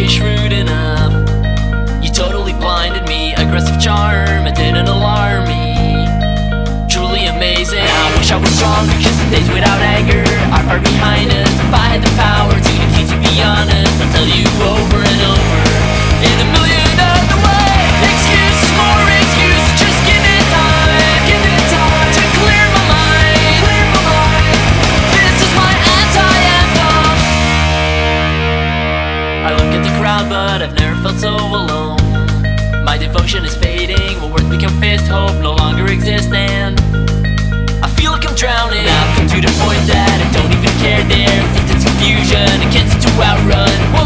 be shrewd enough. You totally blinded me, aggressive charm, it didn't alarm me. Truly amazing, I wish I was stronger, cause the days without anger are far behind us. If I had the power to the key to be honest, I'll tell you over and over in a million other ways. Excuses, more excuses, just give it time to clear my mind. This is my anti-anthem. I look at the crowd, but I've never felt so alone. My devotion is fading, what worth become fist, hope no longer exists, and I feel like I'm drowning. I've come to the point that I don't even care. There's intense confusion, I can't seem to outrun.